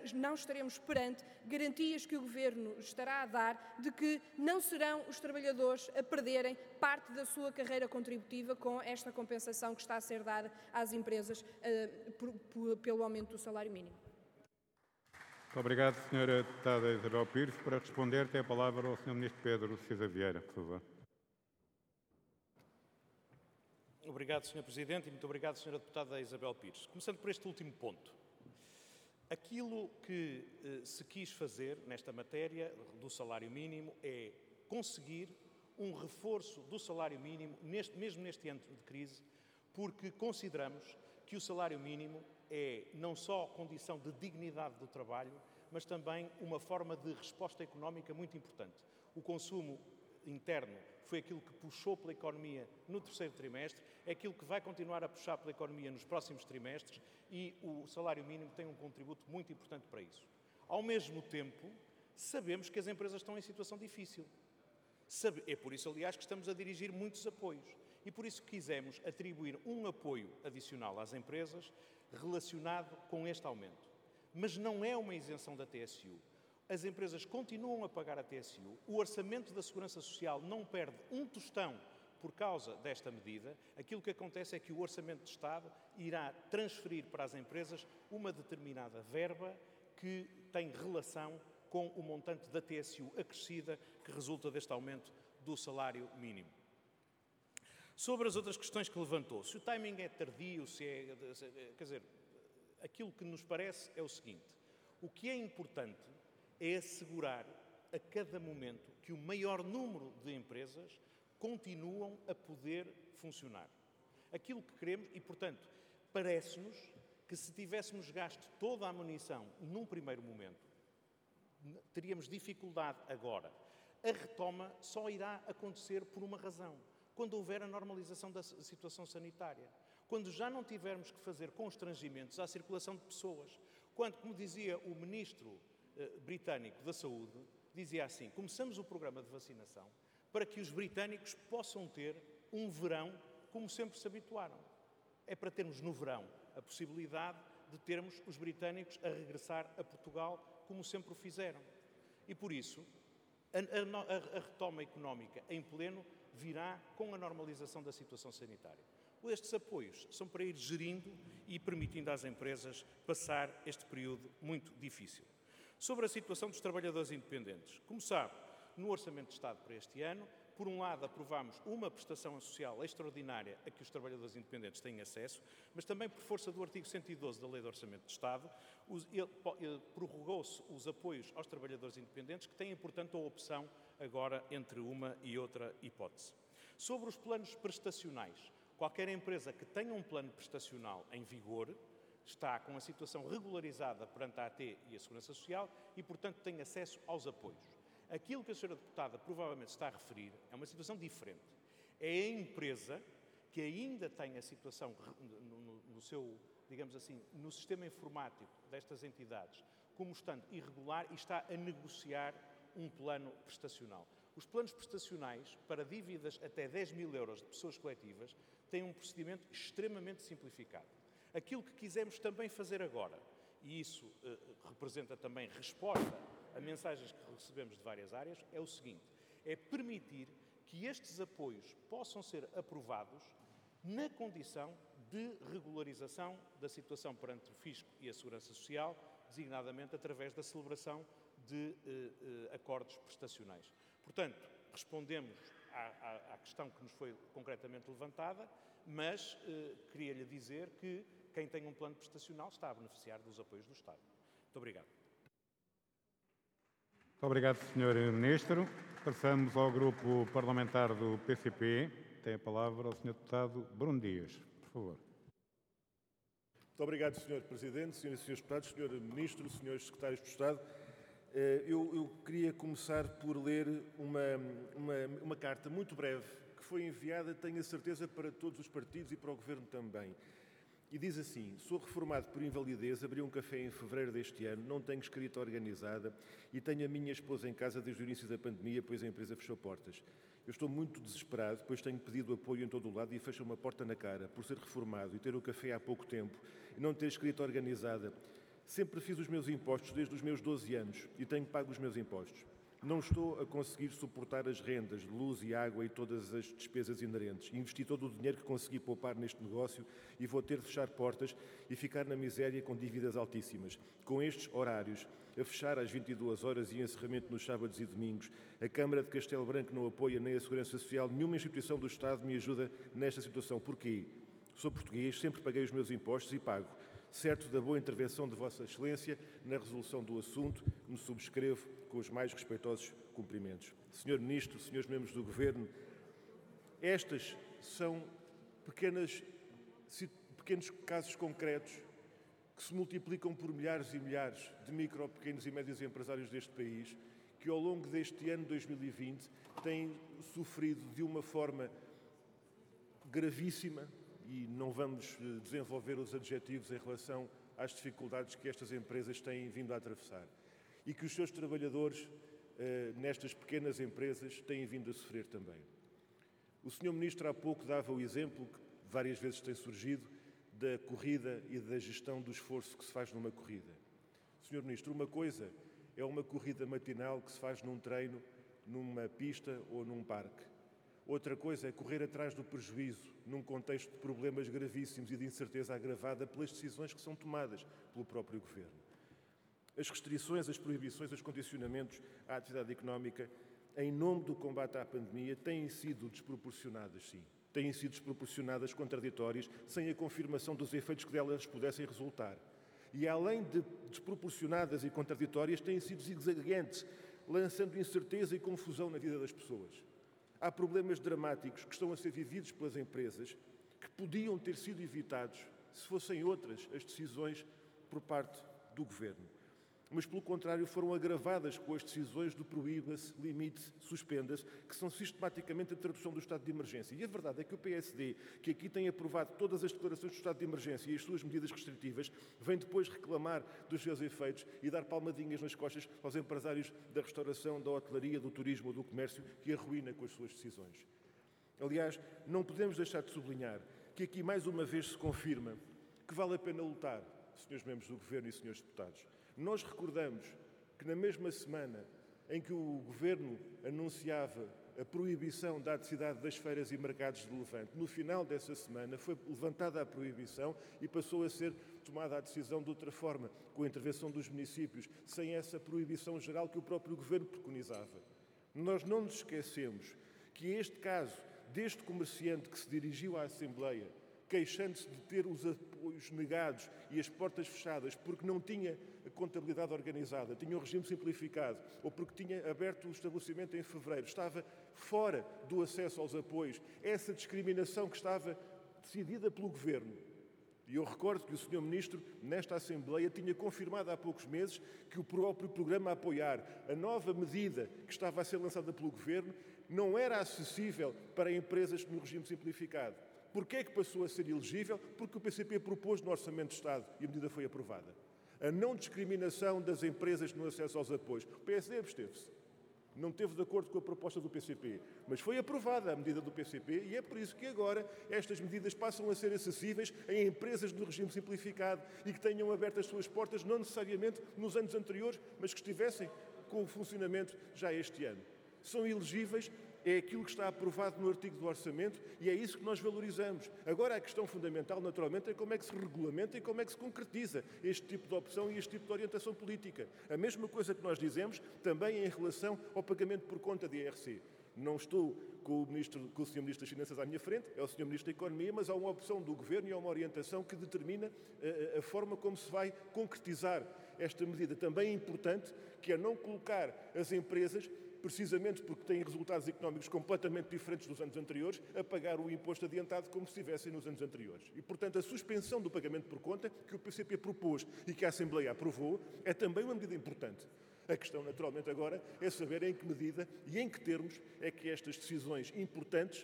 não estaremos perante garantias que o Governo estará a dar de que não serão os trabalhadores a perderem parte da sua carreira contributiva com esta compensação que está a ser dada às empresas pelo aumento do salário mínimo. Muito obrigado, Sra. Deputada Isabel Pires. Para responder, tem a palavra o Sr. Ministro Pedro Cisa Vieira, por favor. Obrigado, Sr. Presidente, e muito obrigado, Sra. Deputada Isabel Pires. Começando por este último ponto. Aquilo que se quis fazer nesta matéria do salário mínimo é conseguir um reforço do salário mínimo, mesmo neste ano de crise, porque consideramos que o salário mínimo é não só condição de dignidade do trabalho, mas também uma forma de resposta económica muito importante. O consumo interno foi aquilo que puxou pela economia no terceiro trimestre, é aquilo que vai continuar a puxar pela economia nos próximos trimestres e o salário mínimo tem um contributo muito importante para isso. Ao mesmo tempo, sabemos que as empresas estão em situação difícil. É por isso, aliás, que estamos a dirigir muitos apoios. E por isso quisemos atribuir um apoio adicional às empresas relacionado com este aumento. Mas não é uma isenção da TSU. As empresas continuam a pagar a TSU, o orçamento da Segurança Social não perde um tostão por causa desta medida. Aquilo que acontece é que o Orçamento de Estado irá transferir para as empresas uma determinada verba que tem relação com o montante da TSU acrescida que resulta deste aumento do salário mínimo. Sobre as outras questões que levantou, se o timing é tardio, quer dizer, aquilo que nos parece é o seguinte: o que é importante é assegurar a cada momento que o maior número de empresas continuam a poder funcionar. Aquilo que queremos, e portanto, parece-nos que se tivéssemos gasto toda a munição num primeiro momento, teríamos dificuldade agora. A retoma só irá acontecer por uma razão: quando houver a normalização da situação sanitária, quando já não tivermos que fazer constrangimentos à circulação de pessoas, quando, como dizia o Ministro britânico da Saúde, dizia assim: começamos o programa de vacinação para que os britânicos possam ter um verão como sempre se habituaram. É para termos no verão a possibilidade de termos os britânicos a regressar a Portugal como sempre o fizeram. E por isso, a retoma económica em pleno virá com a normalização da situação sanitária. Estes apoios são para ir gerindo e permitindo às empresas passar este período muito difícil. Sobre a situação dos trabalhadores independentes, como sabe, no Orçamento de Estado para este ano, por um lado aprovámos uma prestação social extraordinária a que os trabalhadores independentes têm acesso, mas também por força do artigo 112 da Lei do Orçamento de Estado, prorrogou-se os apoios aos trabalhadores independentes, que têm, portanto, a opção agora entre uma e outra hipótese. Sobre os planos prestacionais, qualquer empresa que tenha um plano prestacional em vigor está com a situação regularizada perante a AT e a Segurança Social e, portanto, tem acesso aos apoios. Aquilo que a Sra. Deputada provavelmente está a referir é uma situação diferente. É a empresa que ainda tem a situação no seu, digamos assim, no sistema informático destas entidades como estando irregular e está a negociar um plano prestacional. Os planos prestacionais para dívidas até 10 mil euros de pessoas coletivas têm um procedimento extremamente simplificado. Aquilo que quisemos também fazer agora, e isso representa também resposta a mensagens que recebemos de várias áreas, é o seguinte: é permitir que estes apoios possam ser aprovados na condição de regularização da situação perante o Fisco e a Segurança Social, designadamente através da celebração de acordos prestacionais. Portanto, respondemos à questão que nos foi concretamente levantada, mas queria-lhe dizer que quem tem um plano prestacional está a beneficiar dos apoios do Estado. Muito obrigado. Muito obrigado, Sr. Ministro. Passamos ao grupo parlamentar do PCP. Tem a palavra o Sr. Deputado Bruno Dias, por favor. Muito obrigado, Sr. Presidente, Senhoras e Srs. Deputados, Sr. Ministro, Srs. Secretários de Estado. Eu queria começar por ler uma carta muito breve que foi enviada, tenho a certeza, para todos os partidos e para o Governo também. E diz assim: sou reformado por invalidez, abri um café em fevereiro deste ano, não tenho escrita organizada e tenho a minha esposa em casa desde o início da pandemia, pois a empresa fechou portas. Eu estou muito desesperado, pois tenho pedido apoio em todo o lado e fecha uma porta na cara por ser reformado e ter o café há pouco tempo e não ter escrita organizada. Sempre fiz os meus impostos desde os meus 12 anos e tenho pago os meus impostos. Não estou a conseguir suportar as rendas de luz e água e todas as despesas inerentes. Investi todo o dinheiro que consegui poupar neste negócio e vou ter de fechar portas e ficar na miséria com dívidas altíssimas. Com estes horários, a fechar às 22 horas e encerramento nos sábados e domingos, a Câmara de Castelo Branco não apoia nem a Segurança Social, nenhuma instituição do Estado me ajuda nesta situação. Porquê? Sou português, sempre paguei os meus impostos e pago. Certo da boa intervenção de Vossa Excelência na resolução do assunto, me subscrevo com os mais respeitosos cumprimentos. Senhor Ministro, senhores membros do Governo, estas são pequenos casos concretos que se multiplicam por milhares e milhares de micro, pequenos e médios empresários deste país, que ao longo deste ano 2020 têm sofrido de uma forma gravíssima, e não vamos desenvolver os adjetivos em relação às dificuldades que estas empresas têm vindo a atravessar e que os seus trabalhadores nestas pequenas empresas têm vindo a sofrer também. O Sr. Ministro há pouco dava o exemplo, que várias vezes tem surgido, da corrida e da gestão do esforço que se faz numa corrida. Sr. Ministro, uma coisa é uma corrida matinal que se faz num treino, numa pista ou num parque. Outra coisa é correr atrás do prejuízo, num contexto de problemas gravíssimos e de incerteza agravada pelas decisões que são tomadas pelo próprio Governo. As restrições, as proibições, os condicionamentos à atividade económica, em nome do combate à pandemia, têm sido desproporcionadas, sim. Têm sido desproporcionadas, contraditórias, sem a confirmação dos efeitos que delas pudessem resultar. E, além de desproporcionadas e contraditórias, têm sido zigue-zagueantes, lançando incerteza e confusão na vida das pessoas. Há problemas dramáticos que estão a ser vividos pelas empresas que podiam ter sido evitados se fossem outras as decisões por parte do Governo. Mas, pelo contrário, foram agravadas com as decisões do proíba-se, limite-se, suspenda-se, que são sistematicamente a tradução do estado de emergência. E a verdade é que o PSD, que aqui tem aprovado todas as declarações do estado de emergência e as suas medidas restritivas, vem depois reclamar dos seus efeitos e dar palmadinhas nas costas aos empresários da restauração, da hotelaria, do turismo ou do comércio, que arruína com as suas decisões. Aliás, não podemos deixar de sublinhar que aqui mais uma vez se confirma que vale a pena lutar, senhores membros do Governo e senhores deputados. Nós recordamos que na mesma semana em que o Governo anunciava a proibição da atividade das feiras e mercados de Levante, no final dessa semana foi levantada a proibição e passou a ser tomada a decisão de outra forma, com a intervenção dos municípios, sem essa proibição geral que o próprio Governo preconizava. Nós não nos esquecemos que este caso deste comerciante que se dirigiu à Assembleia, queixando-se de ter os apoios negados e as portas fechadas porque não tinha a contabilidade organizada, tinha o regime simplificado ou porque tinha aberto o estabelecimento em fevereiro, estava fora do acesso aos apoios, essa discriminação que estava decidida pelo Governo. E eu recordo que o Sr. Ministro, nesta Assembleia, tinha confirmado há poucos meses que o próprio programa a apoiar, a nova medida que estava a ser lançada pelo Governo, não era acessível para empresas no regime simplificado. Porquê é que passou a ser elegível? Porque o PCP propôs no Orçamento de Estado e a medida foi aprovada. A não discriminação das empresas no acesso aos apoios. O PSD absteve-se. Não esteve de acordo com a proposta do PCP, mas foi aprovada a medida do PCP e é por isso que agora estas medidas passam a ser acessíveis a empresas do regime simplificado e que tenham aberto as suas portas, não necessariamente nos anos anteriores, mas que estivessem com o funcionamento já este ano. São elegíveis. É aquilo que está aprovado no artigo do Orçamento e é isso que nós valorizamos. Agora, a questão fundamental, naturalmente, é como é que se regulamenta e como é que se concretiza este tipo de opção e este tipo de orientação política. A mesma coisa que nós dizemos também em relação ao pagamento por conta de IRC. Não estou com o Sr. Ministro das Finanças à minha frente, é o Sr. Ministro da Economia, mas há uma opção do Governo e há uma orientação que determina a forma como se vai concretizar esta medida. Também é importante que é não colocar as empresas, precisamente porque têm resultados económicos completamente diferentes dos anos anteriores, a pagar o imposto adiantado como se estivessem nos anos anteriores. E, portanto, a suspensão do pagamento por conta, que o PCP propôs e que a Assembleia aprovou, é também uma medida importante. A questão, naturalmente, agora é saber em que medida e em que termos é que estas decisões importantes,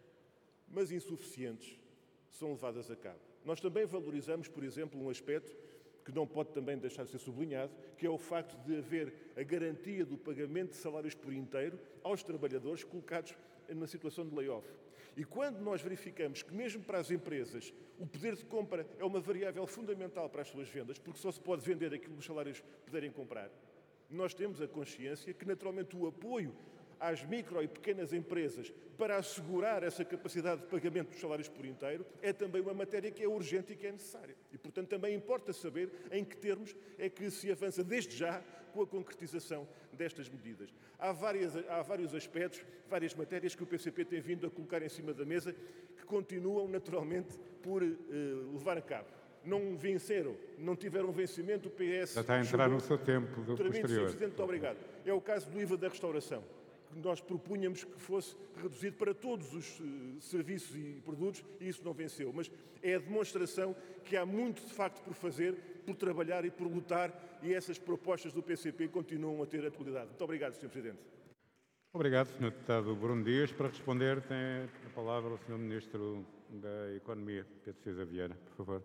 mas insuficientes, são levadas a cabo. Nós também valorizamos, por exemplo, um aspecto que não pode também deixar de ser sublinhado, que é o facto de haver a garantia do pagamento de salários por inteiro aos trabalhadores colocados na situação de layoff. E quando nós verificamos que mesmo para as empresas o poder de compra é uma variável fundamental para as suas vendas, porque só se pode vender aquilo que os salários puderem comprar, nós temos a consciência que naturalmente o apoio às micro e pequenas empresas para assegurar essa capacidade de pagamento dos salários por inteiro é também uma matéria que é urgente e que é necessária. E, portanto, também importa saber em que termos é que se avança desde já com a concretização destas medidas. Há vários aspectos, várias matérias que o PCP tem vindo a colocar em cima da mesa que continuam naturalmente por levar a cabo. Não venceram, não tiveram vencimento, o PS... Já está a entrar no seu tempo do Termino, posterior. Sr. Presidente, muito obrigado. É o caso do IVA da restauração, que nós propunhamos que fosse reduzido para todos os serviços e produtos, e isso não venceu. Mas é a demonstração que há muito, de facto, por fazer, por trabalhar e por lutar, e essas propostas do PCP continuam a ter atualidade. Muito obrigado, Sr. Presidente. Obrigado, Sr. Deputado Bruno Dias. Para responder, tem a palavra o Sr. Ministro da Economia, Pedro Cisa Vieira, por favor.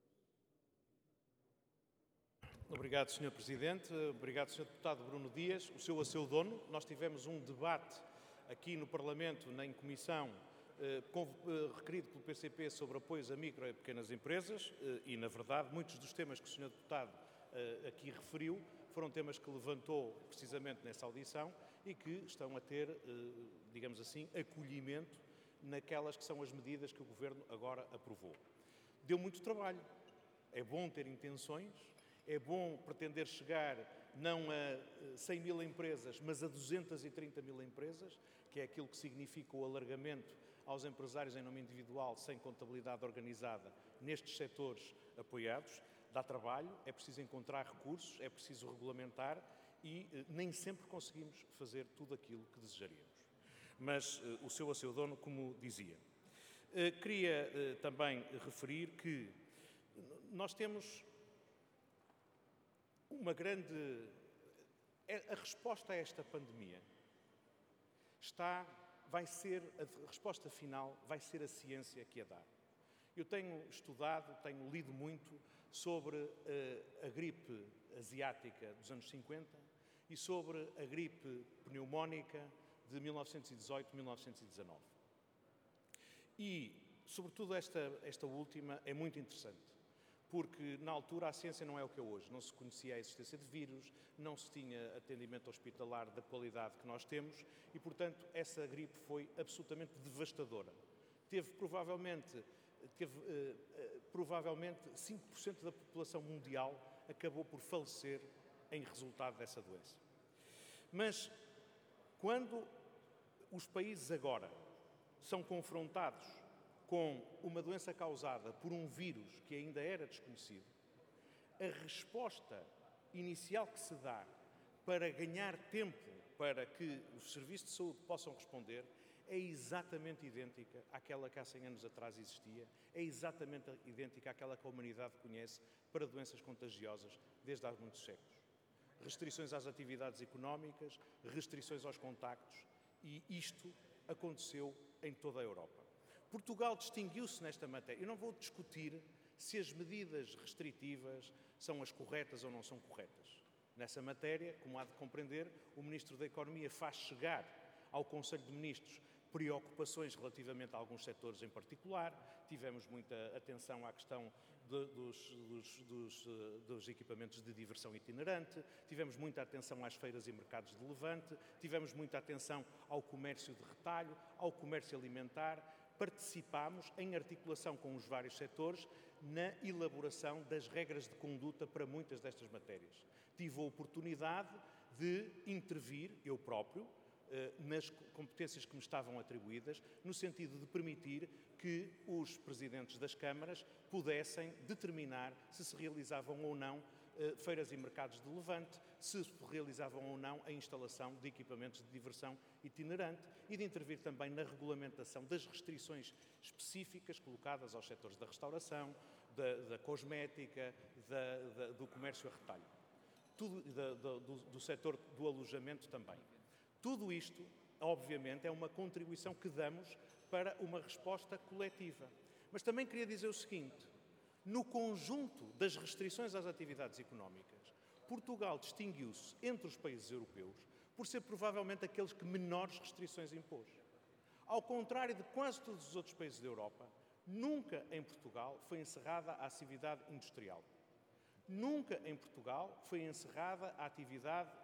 Obrigado, Sr. Presidente. Obrigado, Sr. Deputado Bruno Dias. O seu a seu dono. Nós tivemos um debate aqui no Parlamento, em comissão, requerido pelo PCP sobre apoios a micro e pequenas empresas e, na verdade, muitos dos temas que o Sr. Deputado aqui referiu foram temas que levantou precisamente nessa audição e que estão a ter, digamos assim, acolhimento naquelas que são as medidas que o Governo agora aprovou. Deu muito trabalho. É bom ter intenções. É bom pretender chegar não a 100 mil empresas, mas a 230 mil empresas, que é aquilo que significa o alargamento aos empresários em nome individual sem contabilidade organizada nestes setores apoiados. Dá trabalho, é preciso encontrar recursos, é preciso regulamentar e nem sempre conseguimos fazer tudo aquilo que desejaríamos. Mas o seu a seu dono, como dizia. Queria também referir que nós temos uma grande... A resposta a esta pandemia a resposta final vai ser a ciência que a dá. Eu tenho estudado, tenho lido muito sobre a gripe asiática dos anos 50 e sobre a gripe pneumónica de 1918-1919. E, sobretudo, esta última é muito interessante. Porque, na altura, a ciência não é o que é hoje. Não se conhecia a existência de vírus, não se tinha atendimento hospitalar da qualidade que nós temos e, portanto, essa gripe foi absolutamente devastadora. Provavelmente 5% da população mundial acabou por falecer em resultado dessa doença. Mas, quando os países agora são confrontados com uma doença causada por um vírus que ainda era desconhecido, a resposta inicial que se dá para ganhar tempo para que os serviços de saúde possam responder é exatamente idêntica àquela que há 100 anos atrás existia, é exatamente idêntica àquela que a humanidade conhece para doenças contagiosas desde há muitos séculos. Restrições às atividades económicas, restrições aos contactos, e isto aconteceu em toda a Europa. Portugal distinguiu-se nesta matéria. Eu não vou discutir se as medidas restritivas são as corretas ou não são corretas. Nessa matéria, como há de compreender, o Ministro da Economia faz chegar ao Conselho de Ministros preocupações relativamente a alguns setores em particular. Tivemos muita atenção à questão dos equipamentos de diversão itinerante, tivemos muita atenção às feiras e mercados de levante, tivemos muita atenção ao comércio de retalho, ao comércio alimentar. Participámos, em articulação com os vários setores, na elaboração das regras de conduta para muitas destas matérias. Tive a oportunidade de intervir, eu próprio, nas competências que me estavam atribuídas, no sentido de permitir que os presidentes das câmaras pudessem determinar se realizavam ou não feiras e mercados de levante, se realizavam ou não a instalação de equipamentos de diversão itinerante e de intervir também na regulamentação das restrições específicas colocadas aos setores da restauração, da cosmética, do comércio a retalho, do setor do alojamento também. Tudo isto, obviamente, é uma contribuição que damos para uma resposta coletiva. Mas também queria dizer o seguinte: no conjunto das restrições às atividades económicas, Portugal distinguiu-se entre os países europeus por ser provavelmente aqueles que menores restrições impôs. Ao contrário de quase todos os outros países da Europa, nunca em Portugal foi encerrada a atividade industrial. Nunca em Portugal foi encerrada a atividade